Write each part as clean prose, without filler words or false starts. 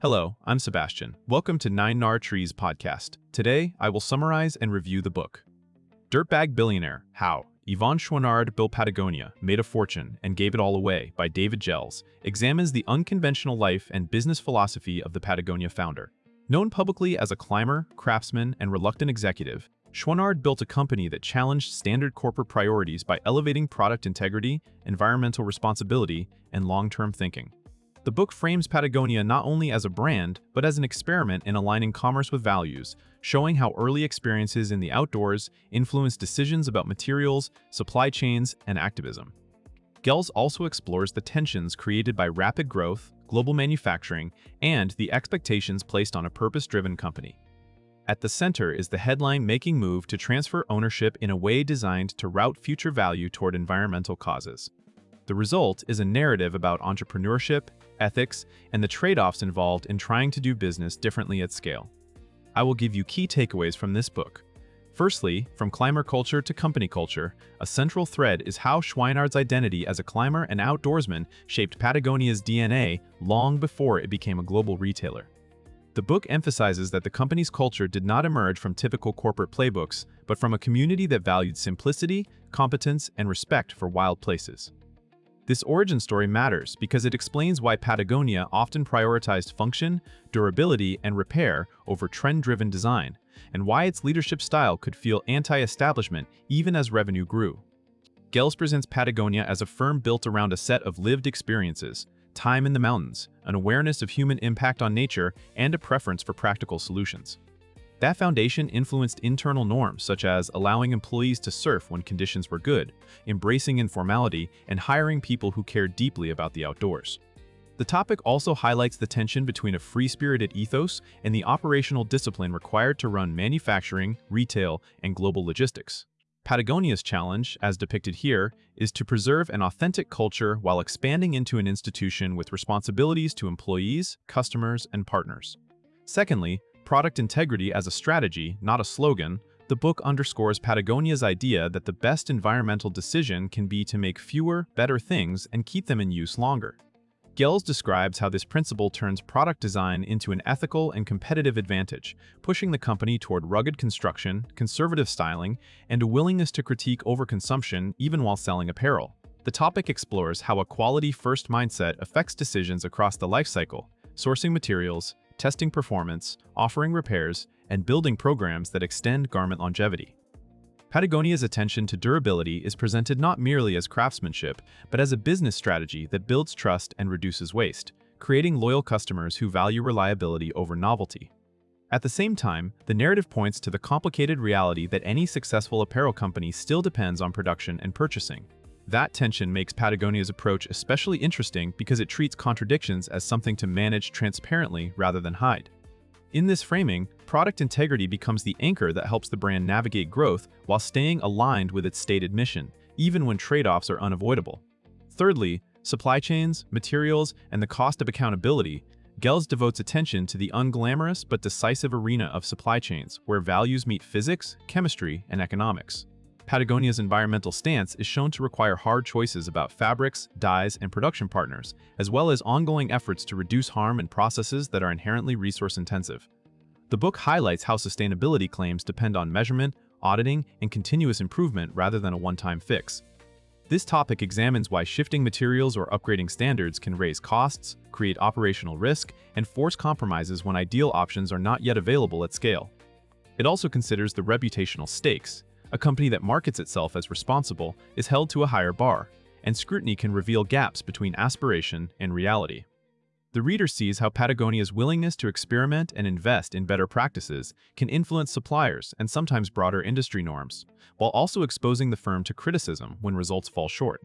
Hello, I'm Sebastian. Welcome to Nine Nar Trees podcast. Today, I will summarize and review the book. Dirtbag Billionaire: How Yvon Chouinard Built Patagonia, Made a Fortune, and Gave It All Away by David Gelles examines the unconventional life and business philosophy of the Patagonia founder. Known publicly as a climber, craftsman, and reluctant executive, Chouinard built a company that challenged standard corporate priorities by elevating product integrity, environmental responsibility, and long-term thinking. The book frames Patagonia not only as a brand, but as an experiment in aligning commerce with values, showing how early experiences in the outdoors influence decisions about materials, supply chains, and activism. Gelles also explores the tensions created by rapid growth, global manufacturing, and the expectations placed on a purpose-driven company. At the center is the headline-making move to transfer ownership in a way designed to route future value toward environmental causes. The result is a narrative about entrepreneurship, ethics, and the trade-offs involved in trying to do business differently at scale. I will give you key takeaways from this book. Firstly, from climber culture to company culture, a central thread is how Chouinard's identity as a climber and outdoorsman shaped Patagonia's DNA long before it became a global retailer. The book emphasizes that the company's culture did not emerge from typical corporate playbooks, but from a community that valued simplicity, competence, and respect for wild places. This origin story matters because it explains why Patagonia often prioritized function, durability, and repair over trend-driven design, and why its leadership style could feel anti-establishment even as revenue grew. Gelles presents Patagonia as a firm built around a set of lived experiences, time in the mountains, an awareness of human impact on nature, and a preference for practical solutions. That foundation influenced internal norms such as allowing employees to surf when conditions were good, embracing informality, and hiring people who cared deeply about the outdoors. The topic also highlights the tension between a free-spirited ethos and the operational discipline required to run manufacturing, retail, and global logistics. Patagonia's challenge, as depicted here, is to preserve an authentic culture while expanding into an institution with responsibilities to employees, customers, and partners. Secondly, product integrity as a strategy, not a slogan, the book underscores Patagonia's idea that the best environmental decision can be to make fewer, better things and keep them in use longer. Gelles describes how this principle turns product design into an ethical and competitive advantage, pushing the company toward rugged construction, conservative styling, and a willingness to critique overconsumption even while selling apparel. The topic explores how a quality-first mindset affects decisions across the life cycle, sourcing materials, testing performance, offering repairs, and building programs that extend garment longevity. Patagonia's attention to durability is presented not merely as craftsmanship, but as a business strategy that builds trust and reduces waste, creating loyal customers who value reliability over novelty. At the same time, the narrative points to the complicated reality that any successful apparel company still depends on production and purchasing. That tension makes Patagonia's approach especially interesting because it treats contradictions as something to manage transparently rather than hide. In this framing, product integrity becomes the anchor that helps the brand navigate growth while staying aligned with its stated mission, even when trade-offs are unavoidable. Thirdly, supply chains, materials, and the cost of accountability. Gelles devotes attention to the unglamorous but decisive arena of supply chains, where values meet physics, chemistry, and economics. Patagonia's environmental stance is shown to require hard choices about fabrics, dyes, and production partners, as well as ongoing efforts to reduce harm in processes that are inherently resource-intensive. The book highlights how sustainability claims depend on measurement, auditing, and continuous improvement rather than a one-time fix. This topic examines why shifting materials or upgrading standards can raise costs, create operational risk, and force compromises when ideal options are not yet available at scale. It also considers the reputational stakes. A company that markets itself as responsible is held to a higher bar, and scrutiny can reveal gaps between aspiration and reality. The reader sees how Patagonia's willingness to experiment and invest in better practices can influence suppliers and sometimes broader industry norms, while also exposing the firm to criticism when results fall short.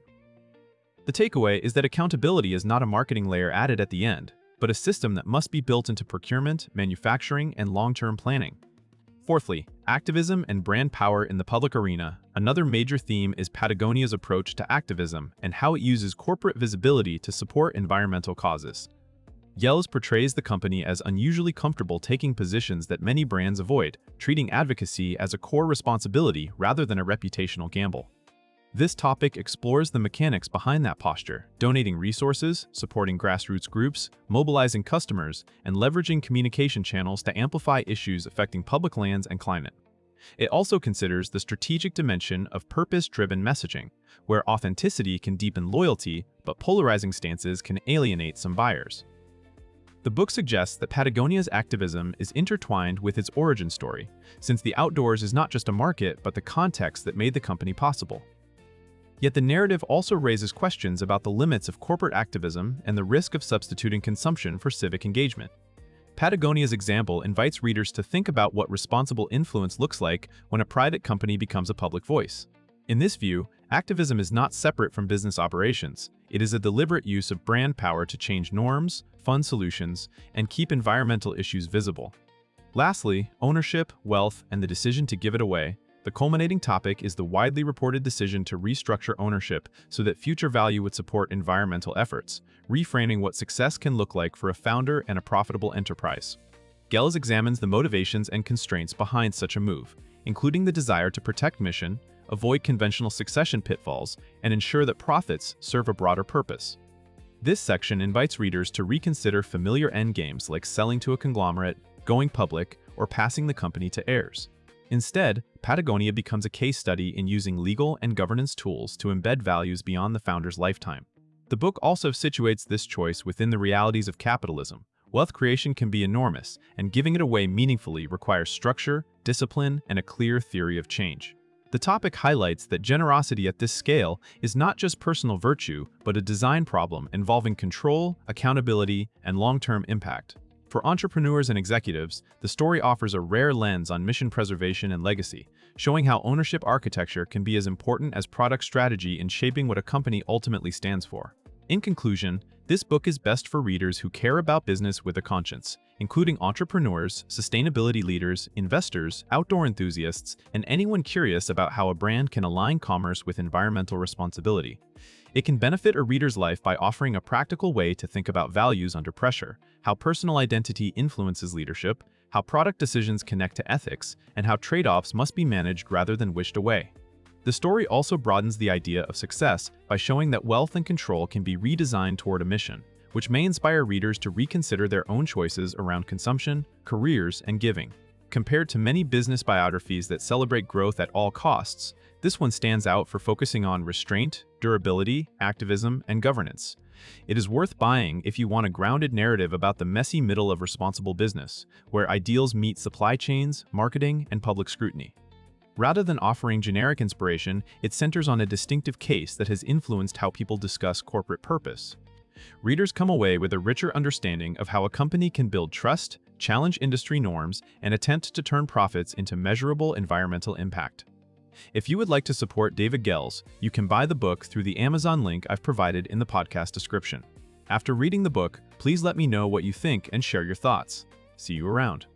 The takeaway is that accountability is not a marketing layer added at the end, but a system that must be built into procurement, manufacturing, and long-term planning. Fourthly, activism and brand power in the public arena. Another major theme is Patagonia's approach to activism and how it uses corporate visibility to support environmental causes. Gelles portrays the company as unusually comfortable taking positions that many brands avoid, treating advocacy as a core responsibility rather than a reputational gamble. This topic explores the mechanics behind that posture, donating resources, supporting grassroots groups, mobilizing customers, and leveraging communication channels to amplify issues affecting public lands and climate. It also considers the strategic dimension of purpose-driven messaging, where authenticity can deepen loyalty, but polarizing stances can alienate some buyers. The book suggests that Patagonia's activism is intertwined with its origin story, since the outdoors is not just a market but the context that made the company possible. Yet the narrative also raises questions about the limits of corporate activism and the risk of substituting consumption for civic engagement. Patagonia's example invites readers to think about what responsible influence looks like when a private company becomes a public voice. In this view, activism is not separate from business operations. It is a deliberate use of brand power to change norms, fund solutions, and keep environmental issues visible. Lastly, ownership, wealth, and the decision to give it away. The culminating topic is the widely reported decision to restructure ownership so that future value would support environmental efforts, reframing what success can look like for a founder and a profitable enterprise. Gels examines the motivations and constraints behind such a move, including the desire to protect mission, avoid conventional succession pitfalls, and ensure that profits serve a broader purpose. This section invites readers to reconsider familiar endgames like selling to a conglomerate, going public, or passing the company to heirs. Instead, Patagonia becomes a case study in using legal and governance tools to embed values beyond the founder's lifetime. The book also situates this choice within the realities of capitalism. Wealth creation can be enormous, and giving it away meaningfully requires structure, discipline, and a clear theory of change. The topic highlights that generosity at this scale is not just personal virtue, but a design problem involving control, accountability, and long-term impact. For entrepreneurs and executives, the story offers a rare lens on mission preservation and legacy, showing how ownership architecture can be as important as product strategy in shaping what a company ultimately stands for. In conclusion, this book is best for readers who care about business with a conscience, including entrepreneurs, sustainability leaders, investors, outdoor enthusiasts, and anyone curious about how a brand can align commerce with environmental responsibility. It can benefit a reader's life by offering a practical way to think about values under pressure, how personal identity influences leadership, how product decisions connect to ethics, and how trade-offs must be managed rather than wished away. The story also broadens the idea of success by showing that wealth and control can be redesigned toward a mission, which may inspire readers to reconsider their own choices around consumption, careers, and giving. Compared to many business biographies that celebrate growth at all costs, this one stands out for focusing on restraint, durability, activism, and governance. It is worth buying if you want a grounded narrative about the messy middle of responsible business, where ideals meet supply chains, marketing, and public scrutiny. Rather than offering generic inspiration, it centers on a distinctive case that has influenced how people discuss corporate purpose. Readers come away with a richer understanding of how a company can build trust, challenge industry norms, and attempt to turn profits into measurable environmental impact. If you would like to support David Gels, you can buy the book through the Amazon link I've provided in the podcast description. After reading the book, please let me know what you think and share your thoughts. See you around.